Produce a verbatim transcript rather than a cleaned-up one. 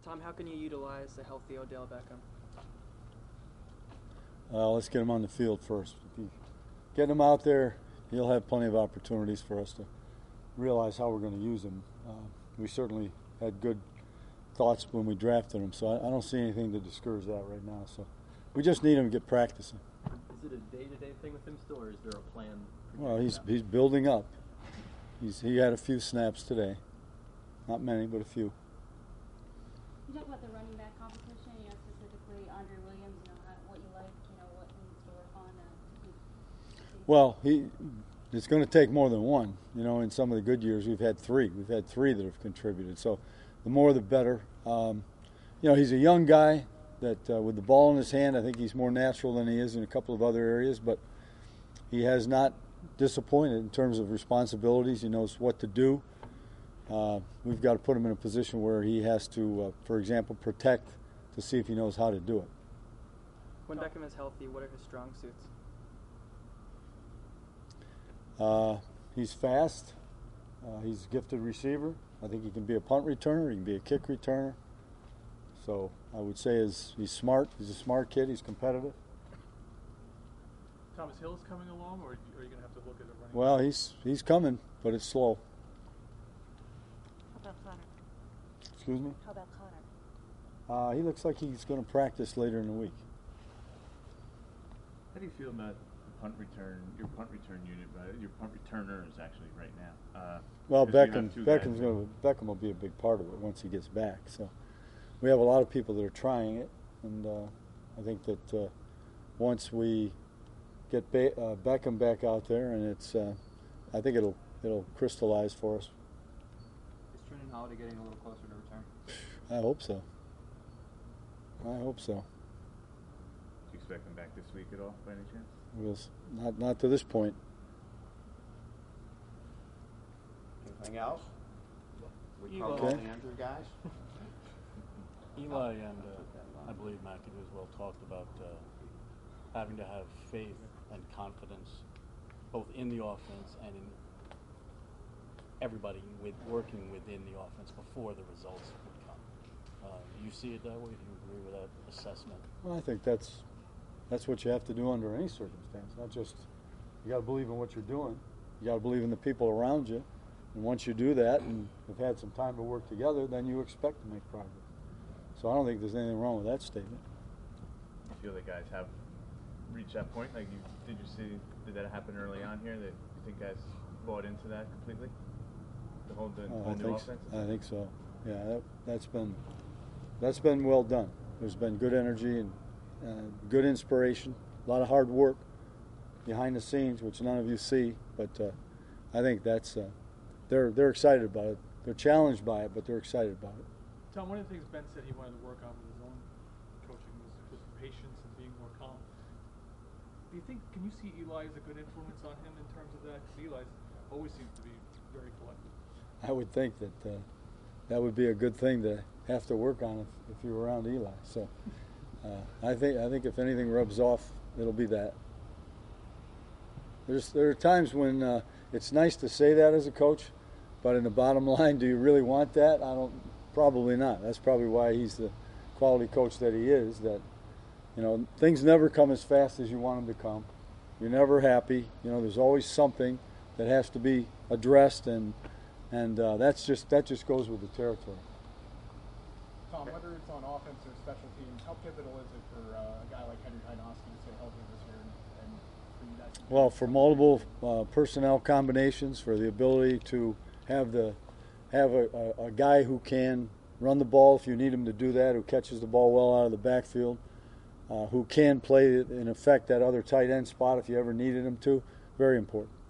Tom, how can you utilize the healthy Odell Beckham? Uh, let's get him on the field first. If you get him out there, he'll have plenty of opportunities for us to realize how we're going to use him. Uh, we certainly had good thoughts when we drafted him, so I, I don't see anything to discourage that right now. So we just need him to get practicing. Is it a day-to-day thing with him still, or is there a plan? Well, he's he's building up. He's he had a few snaps today, not many, but a few. You talk about the running back competition, you know, specifically Andre Williams, you know, how, what you like, you know, what he needs to work on. Uh, well, he it's going to take more than one. You know, in some of the good years, we've had three. We've had three that have contributed. So the more the better. Um, you know, he's a young guy that uh, with the ball in his hand, I think he's more natural than he is in a couple of other areas, but he has not disappointed in terms of responsibilities. He knows what to do. Uh, we've got to put him in a position where he has to, uh, for example, protect to see if he knows how to do it. When Beckham is healthy, what are his strong suits? Uh, he's fast. Uh, he's a gifted receiver. I think he can be a punt returner. He can be a kick returner. So I would say is he's smart. He's a smart kid. He's competitive. Thomas Hill's coming along, or are you going to have to look at a running? Well, he's he's coming, but it's slow. How about Connor? Excuse me? How about Connor? Uh, he looks like he's going to practice later in the week. How do you feel about the punt return, your punt return unit, right? Your punt returners actually right now? Uh, well, 'cause you have Beckham two Beckham's guys. going to Beckham will be a big part of it once he gets back. So we have a lot of people that are trying it, and uh, I think that uh, once we get ba- uh, Beckham back out there, and it's uh, I think it'll it'll crystallize for us. Is Trenton Holiday getting a little closer to return? I hope so. I hope so. Do you expect them back this week at all, by any chance? We'll s- not not to this point. Anything else? We Eli. covered all Okay. the Andrew guys. Eli and uh, I believe McAdoo as well talked about uh, having to have faith and confidence both in the offense and in everybody with working within the offense before the results would come. Uh, do you see it that way? Do you agree with that assessment? Well, I think that's that's what you have to do under any circumstance. Not just you got to believe in what you're doing. You got to believe in the people around you. And once you do that and have had some time to work together, then you expect to make progress. So I don't think there's anything wrong with that statement. Do you feel the guys have reached that point? Like, you, did you see, did that happen early on here? That you think guys bought into that completely? The whole, the Uh, whole I new think offense? so. I think so. Yeah, that, that's been that's been well done. There's been good energy and uh, good inspiration. A lot of hard work behind the scenes, which none of you see. But uh, I think that's uh, they're they're excited about it. They're challenged by it, but they're excited about it. Tom, one of the things Ben said he wanted to work on with his own coaching was, was patience and being more calm. Do you think, can you see Eli as a good influence on him in terms of that? Because Eli always seems to be very collected. I would think that uh, that would be a good thing to have to work on if, if you're around Eli. So uh, I think I think if anything rubs off, it'll be that. There's there are times when uh, it's nice to say that as a coach, but in the bottom line, do you really want that? I don't. Probably not. That's probably why he's the quality coach that he is. That you know things never come as fast as you want them to come. You're never happy. You know there's always something that has to be addressed, and and uh, that's just that just goes with the territory. Tom, whether it's on offense or special teams, how pivotal is it for uh, a guy like Henry Hynoski to stay healthy this year, and, and for you guys? Well, for multiple uh, personnel combinations, for the ability to have the have a, a, a guy who can run the ball if you need him to do that, who catches the ball well out of the backfield, uh, who can play in effect that other tight end spot if you ever needed him to, very important.